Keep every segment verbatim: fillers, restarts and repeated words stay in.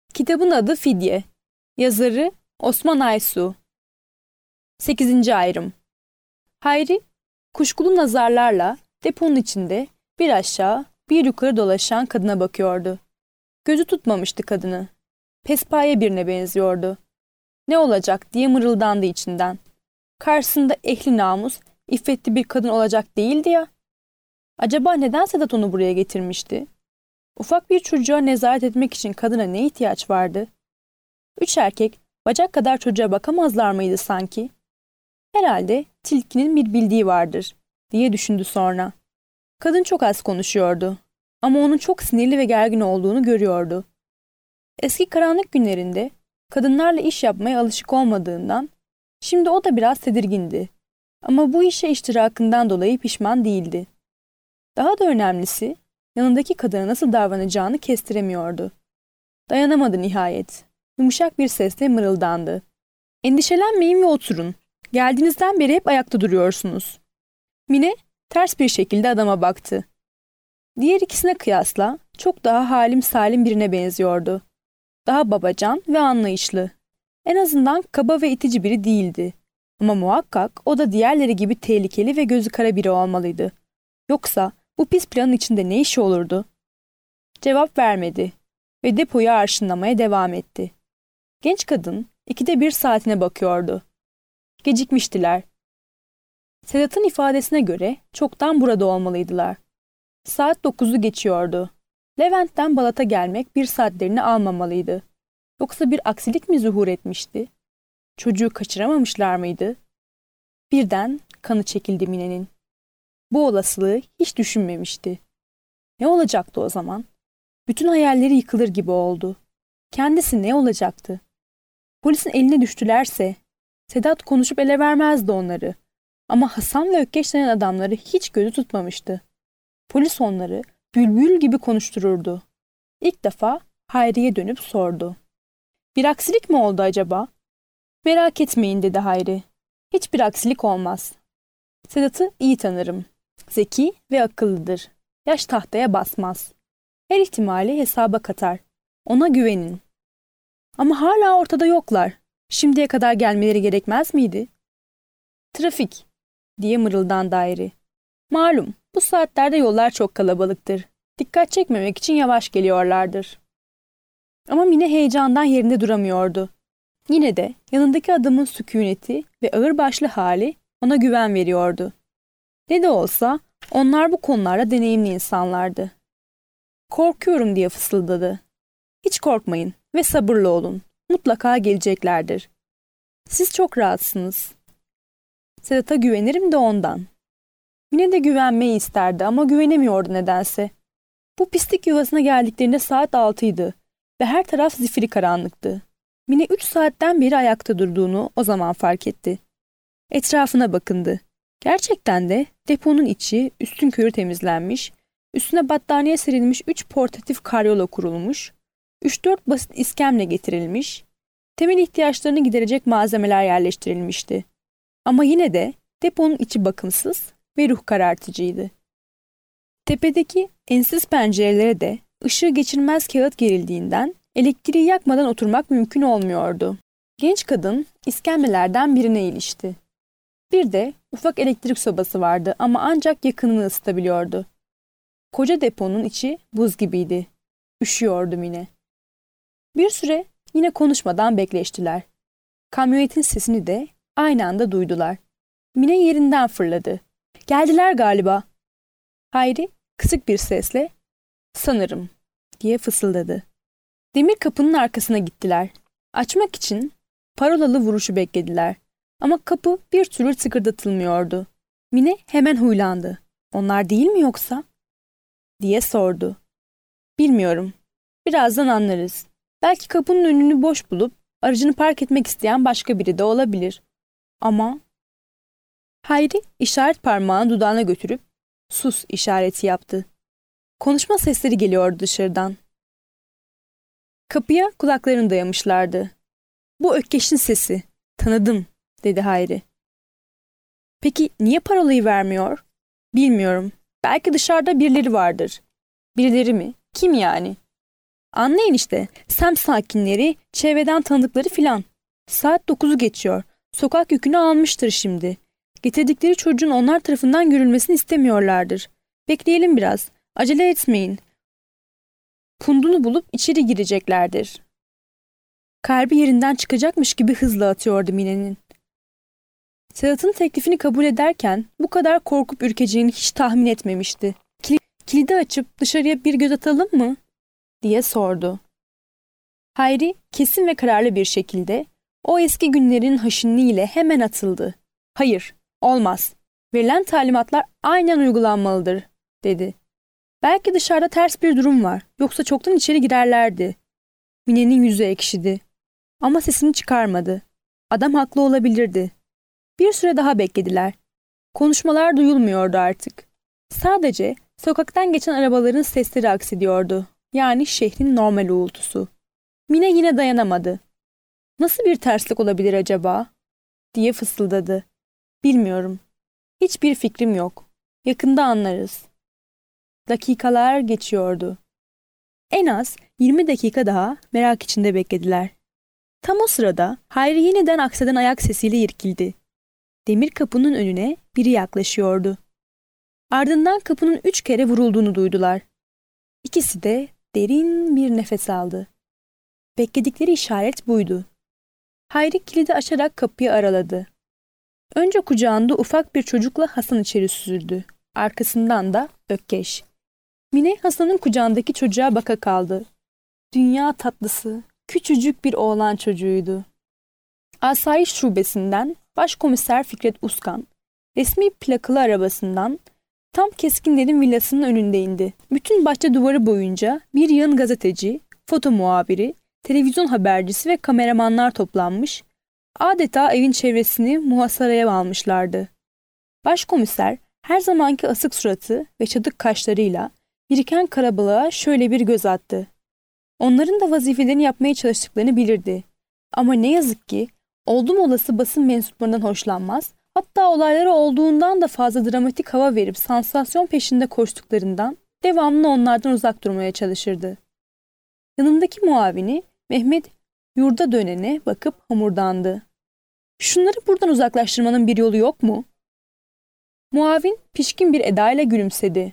Kitabın adı Fidye. Yazarı Osman Aysu. sekizinci ayrım. Hayri, kuşkulu nazarlarla deponun içinde bir aşağı bir yukarı dolaşan kadına bakıyordu. Gözü tutmamıştı kadını. Pespaye birine benziyordu. Ne olacak diye mırıldandı içinden. Karşısında ehli namus, iffetli bir kadın olacak değildi ya. Acaba neden Sedat onu buraya getirmişti? Ufak bir çocuğa nezaret etmek için kadına ne ihtiyaç vardı? Üç erkek bacak kadar çocuğa bakamazlar mıydı sanki? Herhalde tilkinin bir bildiği vardır diye düşündü sonra. Kadın çok az konuşuyordu ama onun çok sinirli ve gergin olduğunu görüyordu. Eski karanlık günlerinde kadınlarla iş yapmaya alışık olmadığından şimdi o da biraz tedirgindi. Ama bu işe iştirakından dolayı pişman değildi. Daha da önemlisi yanındaki kadına nasıl davranacağını kestiremiyordu. Dayanamadı nihayet. Yumuşak bir sesle mırıldandı. Endişelenmeyin ve oturun. Geldiğinizden beri hep ayakta duruyorsunuz. Mine ters bir şekilde adama baktı. Diğer ikisine kıyasla çok daha halim salim birine benziyordu. Daha babacan ve anlayışlı. En azından kaba ve itici biri değildi. Ama muhakkak o da diğerleri gibi tehlikeli ve gözü kara biri olmalıydı. Yoksa bu pis planın içinde ne işi olurdu? Cevap vermedi ve depoyu arşınlamaya devam etti. Genç kadın ikide bir saatine bakıyordu. Gecikmiştiler. Sedat'ın ifadesine göre çoktan burada olmalıydılar. Saat dokuzu geçiyordu. Levent'ten Balat'a gelmek bir saatlerini almamalıydı. Yoksa bir aksilik mi zuhur etmişti? Çocuğu kaçıramamışlar mıydı? Birden kanı çekildi Mine'nin. Bu olasılığı hiç düşünmemişti. Ne olacaktı o zaman? Bütün hayalleri yıkılır gibi oldu. Kendisi ne olacaktı? Polisin eline düştülerse Sedat konuşup ele vermezdi onları. Ama Hasan ve Ökkeş denen adamları hiç gözü tutmamıştı. Polis onları bülbül gibi konuştururdu. İlk defa Hayri'ye dönüp sordu. Bir aksilik mi oldu acaba? Merak etmeyin dedi Hayri. Hiçbir aksilik olmaz. Sedat'ı iyi tanırım. Zeki ve akıllıdır. Yaş tahtaya basmaz. Her ihtimali hesaba katar. Ona güvenin. Ama hala ortada yoklar. Şimdiye kadar gelmeleri gerekmez miydi? Trafik diye mırıldandı Hayri. Malum bu saatlerde yollar çok kalabalıktır. Dikkat çekmemek için yavaş geliyorlardır. Ama Mine heyecandan yerinde duramıyordu. Yine de yanındaki adamın sükuneti ve ağırbaşlı hali ona güven veriyordu. Ne de olsa onlar bu konularda deneyimli insanlardı. Korkuyorum diye fısıldadı. Hiç korkmayın ve sabırlı olun. Mutlaka geleceklerdir. Siz çok rahatsınız. Sedat'a güvenirim de ondan. Mine de güvenmeyi isterdi ama güvenemiyordu nedense. Bu pislik yuvasına geldiklerinde saat altıydı ve her taraf zifiri karanlıktı. Mine üç saatten beri ayakta durduğunu o zaman fark etti. Etrafına bakındı. Gerçekten de deponun içi üstünkörü temizlenmiş, üstüne battaniye serilmiş üç portatif karyola kurulmuş, üç dört basit iskemle getirilmiş, temel ihtiyaçlarını giderecek malzemeler yerleştirilmişti. Ama yine de deponun içi bakımsız ve ruh karartıcıydı. Tepedeki ensiz pencerelere de ışığı geçirmez kağıt gerildiğinden elektriği yakmadan oturmak mümkün olmuyordu. Genç kadın iskemlelerden birine ilişti. Bir de ufak elektrik sobası vardı ama ancak yakınını ısıtabiliyordu. Koca deponun içi buz gibiydi. Üşüyordu Mine. Bir süre yine konuşmadan bekleştiler. Kamyonetin sesini de aynı anda duydular. Mine yerinden fırladı. Geldiler galiba. Hayri kısık bir sesle sanırım diye fısıldadı. Demir kapının arkasına gittiler. Açmak için parolalı vuruşu beklediler. Ama kapı bir türlü tıkırdatılmıyordu. Mine hemen huylandı. Onlar değil mi yoksa? Diye sordu. Bilmiyorum. Birazdan anlarız. Belki kapının önünü boş bulup aracını park etmek isteyen başka biri de olabilir. Ama... Hayri işaret parmağını dudağına götürüp sus işareti yaptı. Konuşma sesleri geliyordu dışarıdan. Kapıya kulaklarını dayamışlardı. Bu Ökkeş'in sesi. Tanıdım, dedi Hayri. Peki niye parolayı vermiyor? Bilmiyorum. Belki dışarıda birileri vardır. Birileri mi? Kim yani? Anlayın işte, semt sakinleri, çevreden tanıdıkları filan. Saat dokuzu geçiyor. Sokak yükünü almıştır şimdi. Getirdikleri çocuğun onlar tarafından görülmesini istemiyorlardır. Bekleyelim biraz. Acele etmeyin. Pundunu bulup içeri gireceklerdir. Kalbi yerinden çıkacakmış gibi hızla atıyordu Mine'nin. Sedat'ın teklifini kabul ederken bu kadar korkup ürkeceğini hiç tahmin etmemişti. Kilidi açıp dışarıya bir göz atalım mı? Diye sordu. Hayri kesin ve kararlı bir şekilde o eski günlerin haşinliğiyle hemen atıldı. Hayır, olmaz. Verilen talimatlar aynen uygulanmalıdır, dedi. Belki dışarıda ters bir durum var, yoksa çoktan içeri girerlerdi. Mine'nin yüzü ekşidi. Ama sesini çıkarmadı. Adam haklı olabilirdi. Bir süre daha beklediler. Konuşmalar duyulmuyordu artık. Sadece sokaktan geçen arabaların sesleri aksediyordu. Yani şehrin normal uğultusu. Mine yine dayanamadı. Nasıl bir terslik olabilir acaba? Diye fısıldadı. Bilmiyorum. Hiçbir fikrim yok. Yakında anlarız. Dakikalar geçiyordu. En az yirmi dakika daha merak içinde beklediler. Tam o sırada Hayri yeniden akseden ayak sesiyle irkildi. Demir kapının önüne biri yaklaşıyordu. Ardından kapının üç kere vurulduğunu duydular. İkisi de derin bir nefes aldı. Bekledikleri işaret buydu. Hayri kilidi açarak kapıyı araladı. Önce kucağında ufak bir çocukla Hasan içeri süzüldü. Arkasından da Ökkeş. Mine Hasan'ın kucağındaki çocuğa baka kaldı. Dünya tatlısı, küçücük bir oğlan çocuğuydu. Asayiş Şubesi'nden Başkomiser Fikret Uskan, resmi plakalı arabasından tam Keskinler'in villasının önünde indi. Bütün bahçe duvarı boyunca bir yığın gazeteci, foto muhabiri, televizyon habercisi ve kameramanlar toplanmış, adeta evin çevresini muhasaraya almışlardı. Başkomiser her zamanki asık suratı ve çatık kaşlarıyla biriken kalabalığa şöyle bir göz attı. Onların da vazifelerini yapmaya çalıştıklarını bilirdi. Ama ne yazık ki oldum olası basın mensuplarından hoşlanmaz, hatta olaylara olduğundan da fazla dramatik hava verip sansasyon peşinde koştuklarından devamlı onlardan uzak durmaya çalışırdı. Yanındaki muavini Mehmet yurda dönene bakıp homurdandı. Şunları buradan uzaklaştırmanın bir yolu yok mu? Muavin pişkin bir edayla gülümsedi.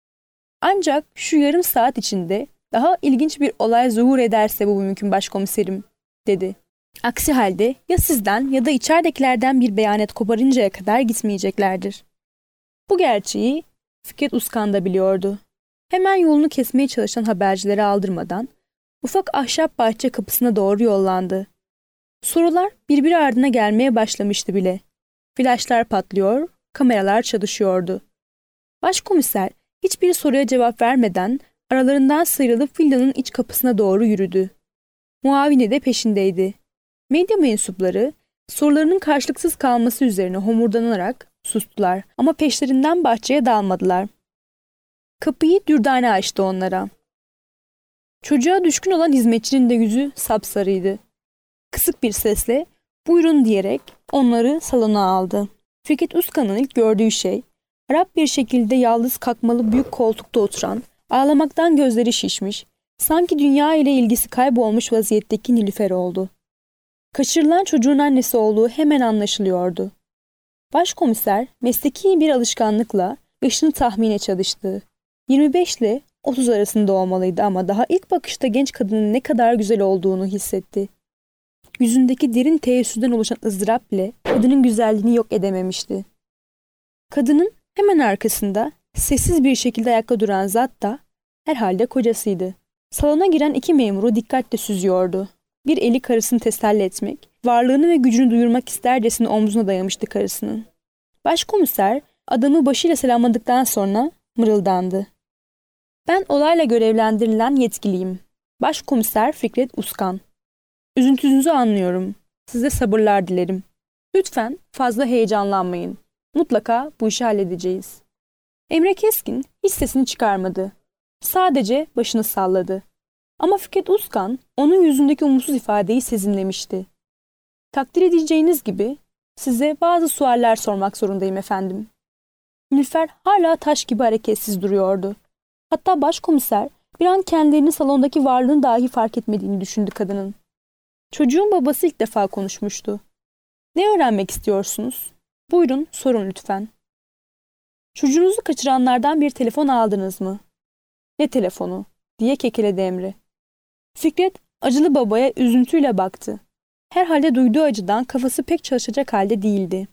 Ancak şu yarım saat içinde daha ilginç bir olay zuhur ederse bu mümkün başkomiserim, dedi. Aksi halde ya sizden ya da içeridekilerden bir beyanet koparıncaya kadar gitmeyeceklerdir. Bu gerçeği Fikret Uskan da biliyordu. Hemen yolunu kesmeye çalışan habercileri aldırmadan ufak ahşap bahçe kapısına doğru yollandı. Sorular birbiri ardına gelmeye başlamıştı bile. Flaşlar patlıyor, kameralar çalışıyordu. Başkomiser hiçbir soruya cevap vermeden aralarından sıyrılıp villanın iç kapısına doğru yürüdü. Muavini de peşindeydi. Medya mensupları sorularının karşılıksız kalması üzerine homurdanarak sustular ama peşlerinden bahçeye dalmadılar. Kapıyı Dürdane açtı onlara. Çocuğa düşkün olan hizmetçinin de yüzü sapsarıydı. Kısık bir sesle buyurun diyerek onları salona aldı. Fikret Uskan'ın ilk gördüğü şey, harap bir şekilde yalnız kalkmalı büyük koltukta oturan, ağlamaktan gözleri şişmiş, sanki dünya ile ilgisi kaybolmuş vaziyetteki Nilüfer oldu. Kaçırılan çocuğun annesi olduğu hemen anlaşılıyordu. Başkomiser mesleki bir alışkanlıkla yaşını tahmine çalıştı. yirmi beş ile otuz arasında olmalıydı ama daha ilk bakışta genç kadının ne kadar güzel olduğunu hissetti. Yüzündeki derin teessürden oluşan ızdırap bile kadının güzelliğini yok edememişti. Kadının hemen arkasında sessiz bir şekilde ayakta duran zat da herhalde kocasıydı. Salona giren iki memuru dikkatle süzüyordu. Bir eli karısını teselli etmek, varlığını ve gücünü duyurmak istercesine omzuna dayamıştı karısının. Başkomiser adamı başıyla selamladıktan sonra mırıldandı. Ben olayla görevlendirilen yetkiliyim. Başkomiser Fikret Uskan. Üzüntünüzü anlıyorum. Size sabırlar dilerim. Lütfen fazla heyecanlanmayın. Mutlaka bu işi halledeceğiz. Emre Keskin hiç sesini çıkarmadı. Sadece başını salladı. Ama Fikret Uskan onun yüzündeki umutsuz ifadeyi sezinlemişti. Takdir edeceğiniz gibi size bazı sualler sormak zorundayım efendim. Nilüfer hala taş gibi hareketsiz duruyordu. Hatta başkomiser Bir an kendilerinin salondaki varlığını dahi fark etmediğini düşündü kadının. Çocuğun babası ilk defa konuşmuştu. Ne öğrenmek istiyorsunuz? Buyurun, sorun lütfen. Çocuğunuzu kaçıranlardan bir telefon aldınız mı? Ne telefonu? Diye kekeledi Emre. Fikret acılı babaya üzüntüyle baktı. Herhalde duyduğu acıdan kafası pek çalışacak halde değildi.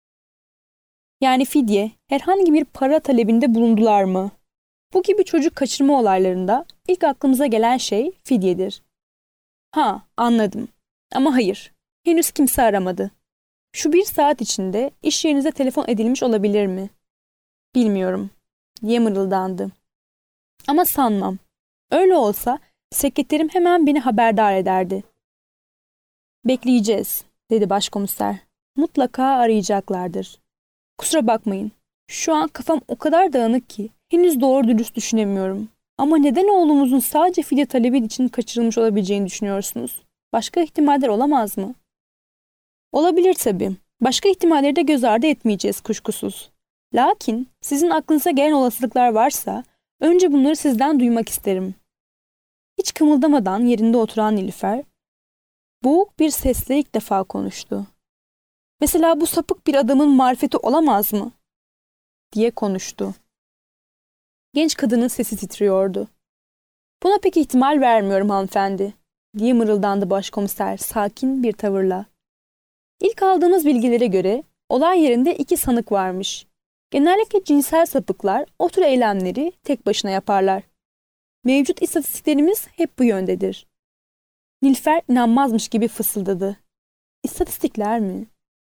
Yani fidye, herhangi bir para talebinde bulundular mı? Bu gibi çocuk kaçırma olaylarında ilk aklımıza gelen şey fidyedir. Ha, anladım. Ama hayır, henüz kimse aramadı. Şu bir saat içinde iş yerinize telefon edilmiş olabilir mi? Bilmiyorum, diye mırıldandı. Ama sanmam. Öyle olsa sekreterim hemen beni haberdar ederdi. Bekleyeceğiz, dedi başkomiser. Mutlaka arayacaklardır. Kusura bakmayın. Şu an kafam o kadar dağınık ki henüz doğru dürüst düşünemiyorum. Ama neden oğlumuzun sadece fidye talebi için kaçırılmış olabileceğini düşünüyorsunuz? Başka ihtimaller olamaz mı? Olabilir tabii. Başka ihtimalleri de göz ardı etmeyeceğiz kuşkusuz. Lakin sizin aklınıza gelen olasılıklar varsa önce bunları sizden duymak isterim. Hiç kımıldamadan yerinde oturan Nilüfer, boğuk bir sesle ilk defa konuştu. Mesela bu sapık bir adamın marifeti olamaz mı? Diye konuştu. Genç kadının sesi titriyordu. Buna pek ihtimal vermiyorum hanımefendi, diye mırıldandı başkomiser sakin bir tavırla. İlk aldığımız bilgilere göre olay yerinde iki sanık varmış. Genellikle cinsel sapıklar o tür eylemleri tek başına yaparlar. Mevcut istatistiklerimiz hep bu yöndedir. Nilüfer inanmazmış gibi fısıldadı. İstatistikler mi?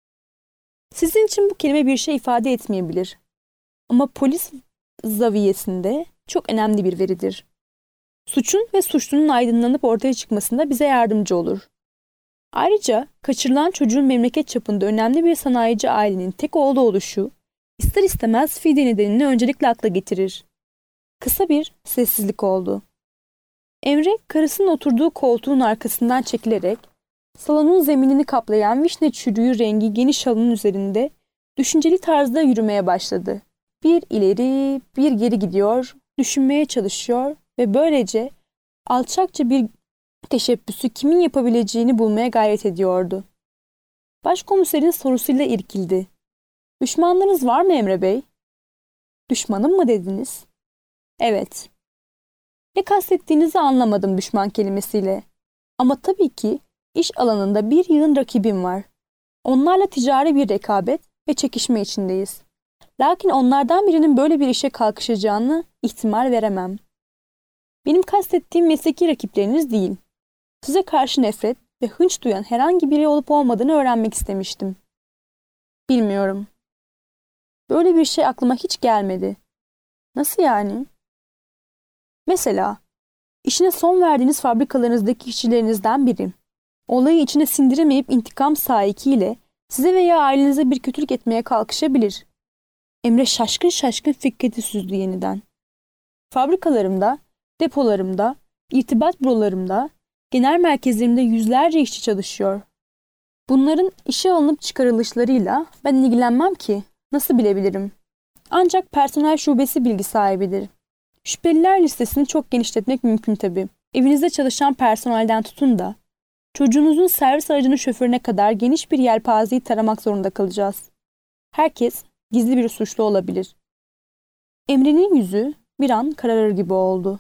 Sizin için bu kelime bir şey ifade etmeyebilir. Ama polis zaviyesinde çok önemli bir veridir. Suçun ve suçlunun aydınlanıp ortaya çıkmasında bize yardımcı olur. Ayrıca kaçırılan çocuğun memleket çapında önemli bir sanayici ailenin tek oğlu oluşu, ister istemez fidye nedenini öncelikle akla getirir. Kısa bir sessizlik oldu. Emre karısının oturduğu koltuğun arkasından çekilerek salonun zeminini kaplayan vişne çürüğü rengi geniş halının üzerinde düşünceli tarzda yürümeye başladı. Bir ileri, bir geri gidiyor, düşünmeye çalışıyor ve böylece alçakça bir teşebbüsü kimin yapabileceğini bulmaya gayret ediyordu. Başkomiserin sorusuyla irkildi. Düşmanlarınız var mı Emre Bey? Düşmanım mı dediniz? Evet. Ne kastettiğinizi anlamadım düşman kelimesiyle. Ama tabii ki iş alanında bir yığın rakibim var. Onlarla ticari bir rekabet ve çekişme içindeyiz. Lakin onlardan birinin böyle bir işe kalkışacağını ihtimal veremem. Benim kastettiğim mesleki rakipleriniz değil. Size karşı nefret ve hınç duyan herhangi biri olup olmadığını öğrenmek istemiştim. Bilmiyorum. Böyle bir şey aklıma hiç gelmedi. Nasıl yani? Mesela, işine son verdiğiniz fabrikalarınızdaki işçilerinizden biri, olayı içine sindiremeyip intikam sahikiyle size veya ailenize bir kötülük etmeye kalkışabilir. Emre şaşkın şaşkın Fikret'i süzdü yeniden. Fabrikalarımda, depolarımda, irtibat bürolarımda, genel merkezlerimde yüzlerce işçi çalışıyor. Bunların işe alınıp çıkarılışlarıyla ben ilgilenmem ki. Nasıl bilebilirim? Ancak personel şubesi bilgi sahibidir. Şüpheliler listesini çok genişletmek mümkün tabii. Evinizde çalışan personelden tutun da çocuğunuzun servis aracının şoförüne kadar geniş bir yelpazeyi taramak zorunda kalacağız. Herkes gizli bir suçlu olabilir. Emre'nin yüzü bir an kararır gibi oldu.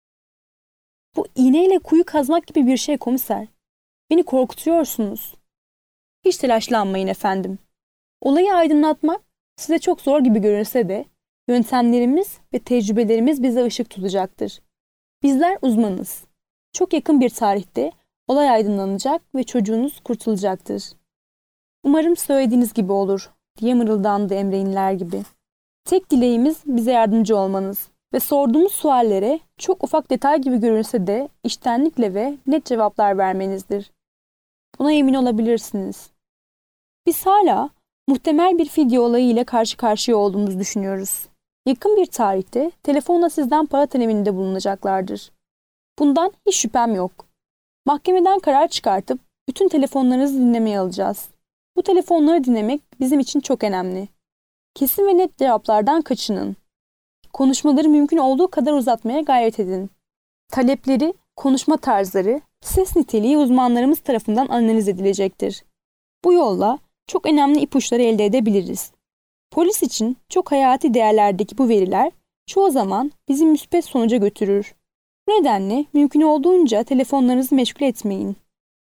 Bu iğneyle kuyu kazmak gibi bir şey komiser. Beni korkutuyorsunuz. Hiç telaşlanmayın efendim. Olayı aydınlatmak size çok zor gibi görünse de yöntemlerimiz ve tecrübelerimiz bize ışık tutacaktır. Bizler uzmanız. Çok yakın bir tarihte olay aydınlanacak ve çocuğunuz kurtulacaktır. Umarım söylediğiniz gibi olur, diye mırıldandı Emre inler gibi. Tek dileğimiz bize yardımcı olmanız ve sorduğumuz suallere çok ufak detay gibi görünse de içtenlikle ve net cevaplar vermenizdir. Buna emin olabilirsiniz. Biz hala muhtemel bir fidye olayı ile karşı karşıya olduğumuzu düşünüyoruz. Yakın bir tarihte telefonla sizden para talebinde bulunacaklardır. Bundan hiç şüphem yok. Mahkemeden karar çıkartıp bütün telefonlarınızı dinlemeye alacağız. Bu telefonları dinlemek bizim için çok önemli. Kesin ve net cevaplardan kaçının. Konuşmaları mümkün olduğu kadar uzatmaya gayret edin. Talepleri, konuşma tarzları, ses niteliği uzmanlarımız tarafından analiz edilecektir. Bu yolla çok önemli ipuçları elde edebiliriz. Polis için çok hayati değerlerdeki bu veriler çoğu zaman bizi müspet sonuca götürür. Bu nedenle mümkün olduğunca telefonlarınızı meşgul etmeyin.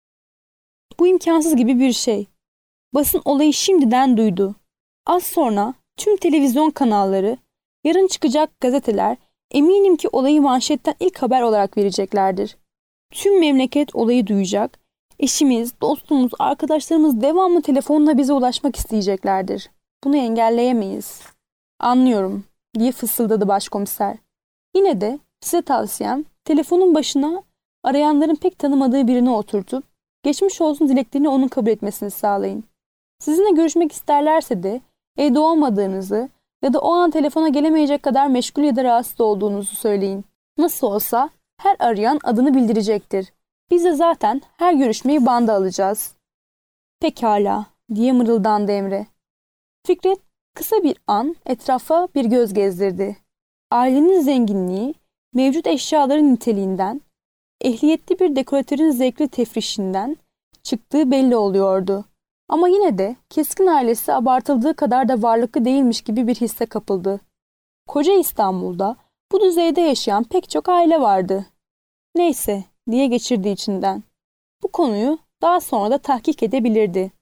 Bu imkansız gibi bir şey. Basın olayı şimdiden duydu. Az sonra tüm televizyon kanalları, yarın çıkacak gazeteler eminim ki olayı manşetten ilk haber olarak vereceklerdir. Tüm memleket olayı duyacak. Eşimiz, dostumuz, arkadaşlarımız devamlı telefonla bize ulaşmak isteyeceklerdir. Bunu engelleyemeyiz. Anlıyorum, diye fısıldadı başkomiser. Yine de size tavsiyem telefonun başına arayanların pek tanımadığı birini oturtup geçmiş olsun dileklerini onun kabul etmesini sağlayın. Sizinle görüşmek isterlerse de evde olmadığınızı ya da o an telefona gelemeyecek kadar meşgul ya da rahatsız olduğunuzu söyleyin. Nasıl olsa her arayan adını bildirecektir. Biz de zaten her görüşmeyi banda alacağız. Pekala, diye mırıldandı Emre. Fikret kısa bir an etrafa bir göz gezdirdi. Ailenin zenginliği, mevcut eşyaların niteliğinden, ehliyetli bir dekoratörün zevkli tefrişinden çıktığı belli oluyordu. Ama yine de Keskin ailesi abartıldığı kadar da varlıklı değilmiş gibi bir hisse kapıldı. Koca İstanbul'da bu düzeyde yaşayan pek çok aile vardı. Neyse, diye geçirdi içinden. Bu konuyu daha sonra da tahkik edebilirdi.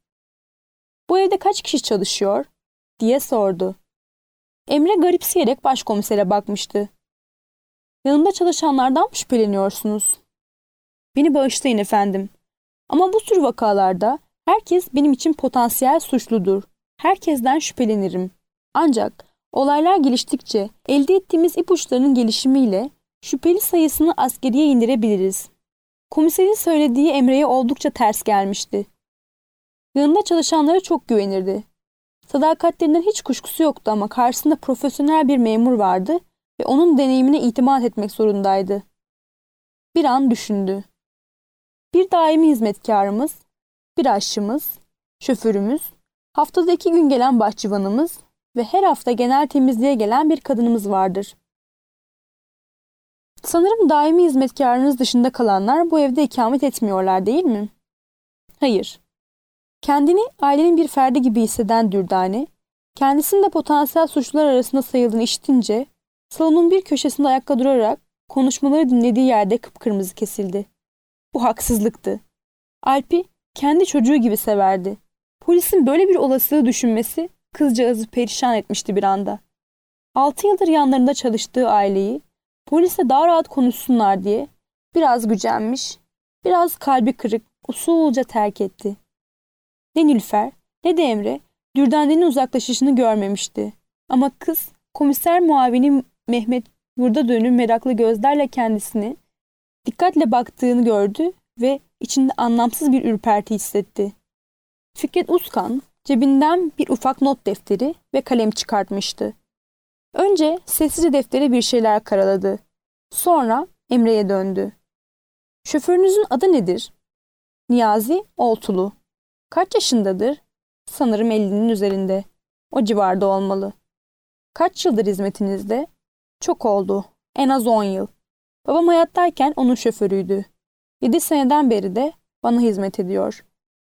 Bu evde kaç kişi çalışıyor? Diye sordu. Emre garipseyerek başkomisere bakmıştı. Yanımda çalışanlardan mı şüpheleniyorsunuz? Beni bağışlayın efendim. Ama bu tür vakalarda herkes benim için potansiyel suçludur. Herkesten şüphelenirim. Ancak olaylar geliştikçe elde ettiğimiz ipuçlarının gelişimiyle şüpheli sayısını asgariye indirebiliriz. Komiserin söylediği Emre'ye oldukça ters gelmişti. Yanında çalışanlara çok güvenirdi. Sadakatlerinden hiç kuşkusu yoktu ama karşısında profesyonel bir memur vardı ve onun deneyimine itimat etmek zorundaydı. Bir an düşündü. Bir daimi hizmetkarımız, bir aşçımız, şoförümüz, haftada iki gün gelen bahçıvanımız ve her hafta genel temizliğe gelen bir kadınımız vardır. Sanırım daimi hizmetkarınız dışında kalanlar bu evde ikamet etmiyorlar değil mi? Hayır. Kendini ailenin bir ferdi gibi hisseden Dürdane, kendisinin de potansiyel suçlular arasında sayıldığını işitince, salonun bir köşesinde ayakta durarak konuşmaları dinlediği yerde kıpkırmızı kesildi. Bu haksızlıktı. Alp'i kendi çocuğu gibi severdi. Polisin böyle bir olasılığı düşünmesi kızcağızı perişan etmişti bir anda. Altı yıldır yanlarında çalıştığı aileyi polisle daha rahat konuşsunlar diye biraz gücenmiş, biraz kalbi kırık, usulca terk etti. Ne Nilüfer ne de Emre Dürdane'nin uzaklaşışını görmemişti. Ama kız komiser muavini Mehmet yurda dönüp meraklı gözlerle kendisini dikkatle baktığını gördü ve içinde anlamsız bir ürperti hissetti. Fikret Uskan cebinden bir ufak not defteri ve kalem çıkartmıştı. Önce sessizce deftere bir şeyler karaladı. Sonra Emre'ye döndü. Şoförünüzün adı nedir? Niyazi Oltulu. Kaç yaşındadır? Sanırım ellinin üzerinde. O civarda olmalı. Kaç yıldır hizmetinizde? Çok oldu. En az on yıl. Babam hayattayken onun şoförüydü. Yedi seneden beri de bana hizmet ediyor.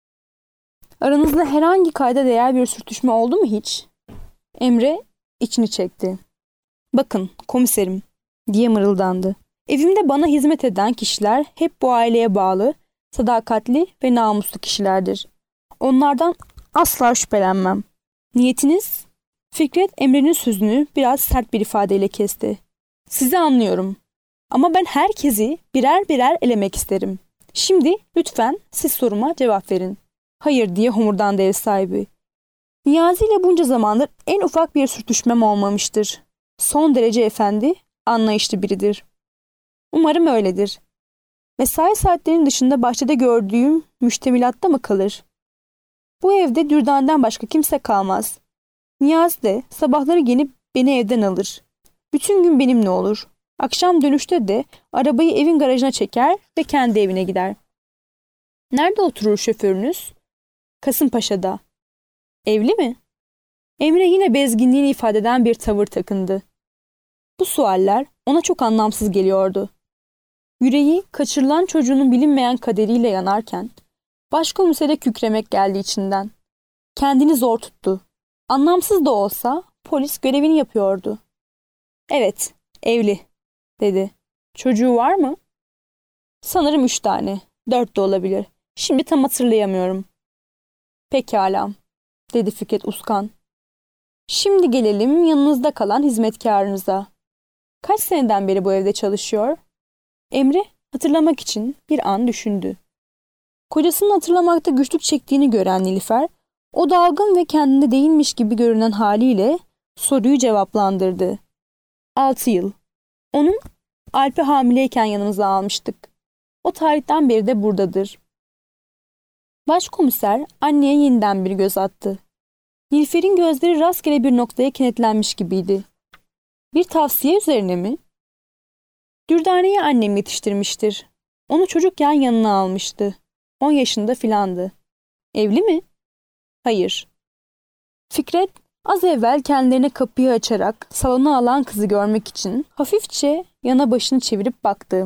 Aranızda herhangi kayda değer bir sürtüşme oldu mu hiç? Emre içini çekti. Bakın komiserim diye mırıldandı. Evimde bana hizmet eden kişiler hep bu aileye bağlı, sadakatli ve namuslu kişilerdir. Onlardan asla şüphelenmem. Niyetiniz? Fikret Emre'nin sözünü biraz sert bir ifadeyle kesti. Sizi anlıyorum. Ama ben herkesi birer birer elemek isterim. Şimdi lütfen siz soruma cevap verin. Hayır diye homurdandı ev sahibi. Niyazi ile bunca zamandır en ufak bir sürtüşmem olmamıştır. Son derece efendi, anlayışlı biridir. Umarım öyledir. Mesai saatlerinin dışında bahçede gördüğüm müştemilatta mı kalır? Bu evde Dürdane'den başka kimse kalmaz. Niyazi de sabahları gelip beni evden alır. Bütün gün benimle olur. Akşam dönüşte de arabayı evin garajına çeker ve kendi evine gider. Nerede oturur şoförünüz? Kasımpaşa'da. Evli mi? Emre yine bezginliğini ifade eden bir tavır takındı. Bu sualler ona çok anlamsız geliyordu. Yüreği kaçırılan çocuğunun bilinmeyen kaderiyle yanarken başkomisere kükremek geldi içinden. Kendini zor tuttu. Anlamsız da olsa polis görevini yapıyordu. Evet, evli, dedi. Çocuğu var mı? Sanırım üç tane, dört de olabilir. Şimdi tam hatırlayamıyorum. Pekala, dedi Fikret Uskan. Şimdi gelelim yanınızda kalan hizmetkarınıza. Kaç seneden beri bu evde çalışıyor? Emre hatırlamak için bir an düşündü. Kocasının hatırlamakta güçlük çektiğini gören Nilüfer, o dalgın ve kendinde değilmiş gibi görünen haliyle soruyu cevaplandırdı. Altı yıl. Onun Alp'i hamileyken yanımıza almıştık. O tarihten beri de buradadır. Başkomiser anneye yeniden bir göz attı. Nilüfer'in gözleri rastgele bir noktaya kenetlenmiş gibiydi. Bir tavsiye üzerine mi? Dürdane'yi annem yetiştirmiştir. Onu çocukken yanına almıştı. On yaşında filandı. Evli mi? Hayır. Fikret az evvel kendilerine kapıyı açarak salona alan kızı görmek için hafifçe yana başını çevirip baktı.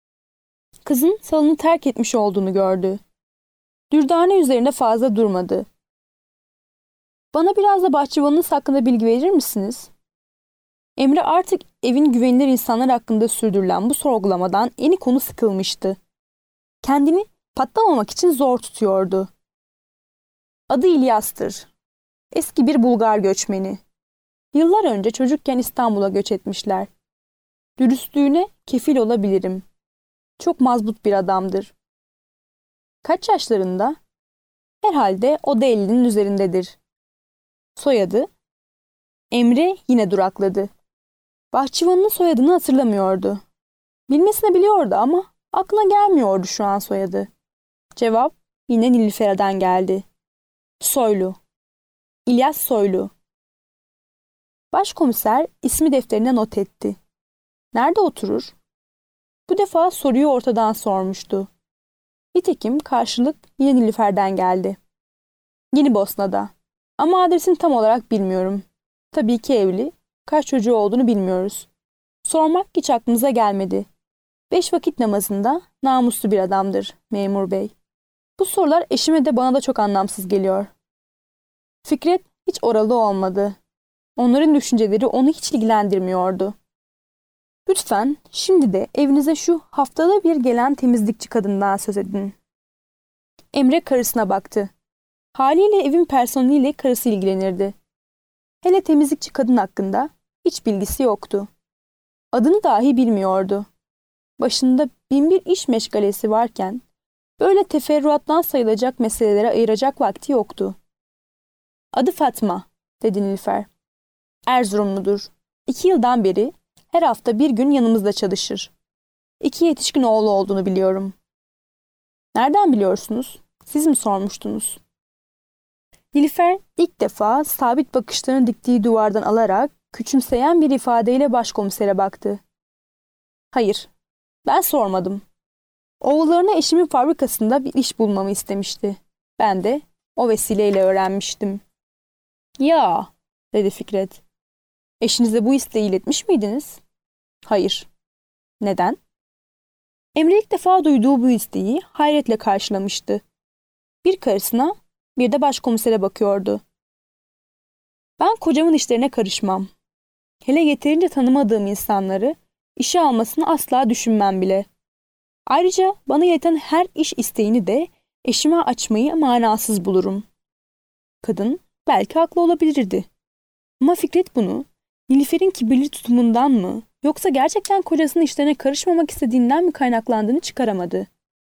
Kızın salonu terk etmiş olduğunu gördü. Dürdane üzerinde fazla durmadı. Bana biraz da bahçıvanınız hakkında bilgi verir misiniz? Emre artık evin güvenilir insanlar hakkında sürdürülen bu sorgulamadan eni konu sıkılmıştı. Kendini patlamamak için zor tutuyordu. Adı İlyas'tır. Eski bir Bulgar göçmeni. Yıllar önce çocukken İstanbul'a göç etmişler. Dürüstlüğüne kefil olabilirim. Çok mazbut bir adamdır. Kaç yaşlarında? Herhalde o da ellinin üzerindedir. Soyadı? Emre yine durakladı. Bahçıvanının soyadını hatırlamıyordu. Bilmesine biliyordu ama aklına gelmiyordu şu an soyadı. Cevap yine Nilüfer'den geldi. Soylu. İlyas Soylu. Başkomiser ismi defterine not etti. Nerede oturur? Bu defa soruyu ortadan sormuştu. Nitekim karşılık yine Nilüfer'den geldi. Yeni Bosna'da. Ama adresini tam olarak bilmiyorum. Tabii ki evli. Kaç çocuğu olduğunu bilmiyoruz. Sormak hiç aklımıza gelmedi. Beş vakit namazında namuslu bir adamdır memur bey. Bu sorular eşime de bana da çok anlamsız geliyor. Fikret hiç oralı olmadı. Onların düşünceleri onu hiç ilgilendirmiyordu. Lütfen şimdi de evinize şu haftada bir gelen temizlikçi kadından söz edin. Emre karısına baktı. Haliyle evin personeliyle karısı ilgilenirdi. Hele temizlikçi kadın hakkında hiç bilgisi yoktu. Adını dahi bilmiyordu. Başında bin bir iş meşgalesi varken böyle teferruattan sayılacak meselelere ayıracak vakti yoktu. Adı Fatma, dedi Nilüfer. Erzurumludur. İki yıldan beri her hafta bir gün yanımızda çalışır. İki yetişkin oğlu olduğunu biliyorum. Nereden biliyorsunuz? Siz mi sormuştunuz? Nilüfer ilk defa sabit bakışlarını diktiği duvardan alarak küçümseyen bir ifadeyle başkomisere baktı. Hayır, ben sormadım. Oğullarına eşimin fabrikasında bir iş bulmamı istemişti. Ben de o vesileyle öğrenmiştim. Ya, dedi Fikret. Eşinize bu isteği iletmiş miydiniz? Hayır. Neden? Emre ilk defa duyduğu bu isteği hayretle karşılamıştı. Bir karısına, bir de başkomisere bakıyordu. Ben kocamın işlerine karışmam. Hele yeterince tanımadığım insanları işe almasını asla düşünmem bile. Ayrıca bana ileten her iş isteğini de eşime açmayı manasız bulurum. Kadın belki haklı olabilirdi. Ama Fikret bunu Nilüfer'in kibirli tutumundan mı yoksa gerçekten kocasının işlerine karışmamak istediğinden mi kaynaklandığını çıkaramadı.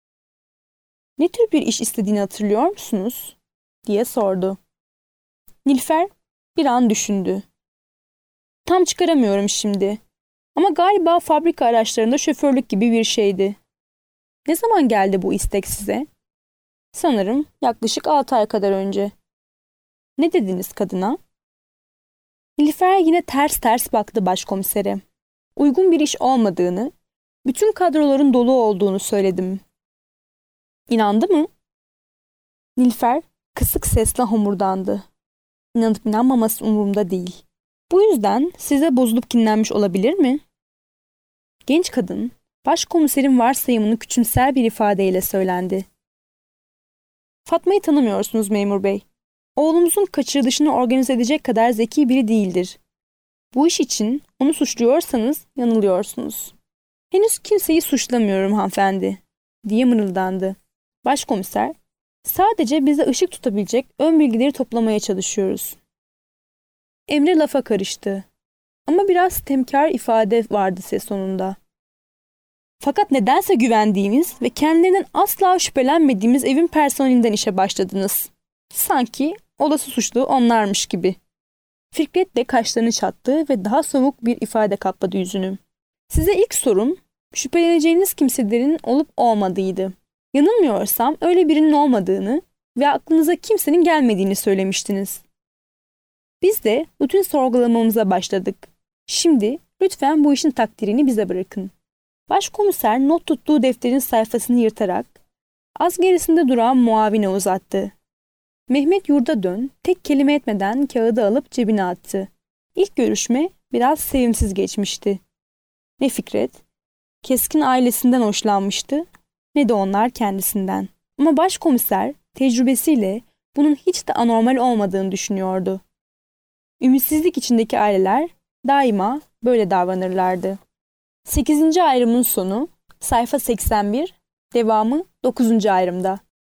Ne tür bir iş istediğini hatırlıyor musunuz? Diye sordu. Nilüfer bir an düşündü. Tam çıkaramıyorum şimdi. Ama galiba fabrika araçlarında şoförlük gibi bir şeydi. Ne zaman geldi bu istek size? Sanırım yaklaşık altı ay kadar önce. Ne dediniz kadına? Nilüfer yine ters ters baktı başkomisere. Uygun bir iş olmadığını, bütün kadroların dolu olduğunu söyledim. İnandı mı? Nilüfer kısık sesle homurdandı. İnanıp inanmaması umurumda değil. Bu yüzden size bozulup kinlenmiş olabilir mi? Genç kadın Başkomiserin varsayımını küçümser bir ifadeyle söylendi. Fatma'yı tanımıyorsunuz memur bey. Oğlumuzun kaçırılışını organize edecek kadar zeki biri değildir. Bu iş için onu suçluyorsanız yanılıyorsunuz. Henüz kimseyi suçlamıyorum hanımefendi, diye mırıldandı. Başkomiser, sadece bize ışık tutabilecek ön bilgileri toplamaya çalışıyoruz. Emre lafa karıştı. Ama biraz temkar ifade vardı ses sonunda. Fakat nedense güvendiğimiz ve kendilerinden asla şüphelenmediğimiz evin personelinden işe başladınız. Sanki olası suçlu onlarmış gibi. Fikret de kaşlarını çattı ve daha soğuk bir ifade kapladı yüzünü. Size ilk sorum, şüpheleneceğiniz kimselerin olup olmadığıydı. Yanılmıyorsam öyle birinin olmadığını ve aklınıza kimsenin gelmediğini söylemiştiniz. Biz de rutin sorgulamamıza başladık. Şimdi lütfen bu işin takdirini bize bırakın. Başkomiser not tuttuğu defterin sayfasını yırtarak az gerisinde duran muavine uzattı. Mehmet yurda dön, tek kelime etmeden kağıdı alıp cebine attı. İlk görüşme biraz sevimsiz geçmişti. Ne Fikret, Keskin ailesinden hoşlanmıştı, ne de onlar kendisinden. Ama başkomiser tecrübesiyle bunun hiç de anormal olmadığını düşünüyordu. Ümitsizlik içindeki aileler daima böyle davranırlardı. sekizinci ayrımın sonu, sayfa seksen bir, devamı dokuzuncu ayrımda.